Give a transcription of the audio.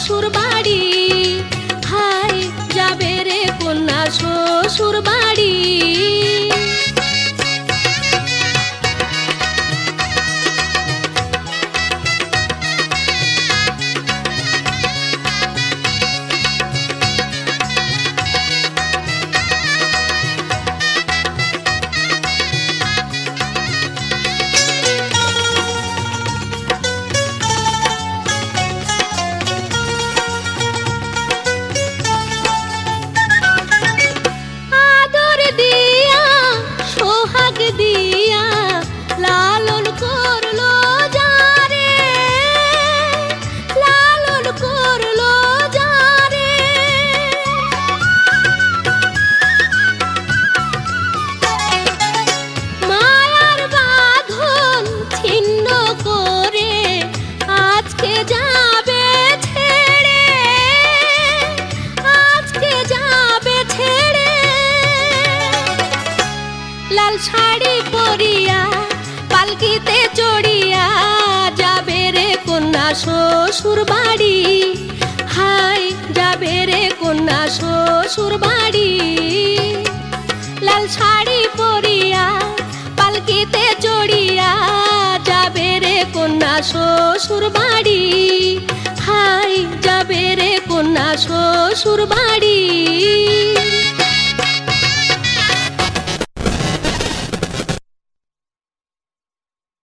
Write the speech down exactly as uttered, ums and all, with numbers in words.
শ্বশুর বাড়ি, হাই যাবে রে কন্যা শ্বশুর বাড়ি। লাল শাড়ি পরিয়া পালকিতে চড়িয়া যাবে রে কন্যা শ্বশুর বাড়ি, হাই যাবে রে কন্যা শ্বশুর বাড়ি। লাল শাড়ি পরিয়া পালকিতে চড়িয়া যাবে রে কন্যা শ্বশুর বাড়ি, হাই যাবে রে কন্যা শ্বশুর বাড়ি।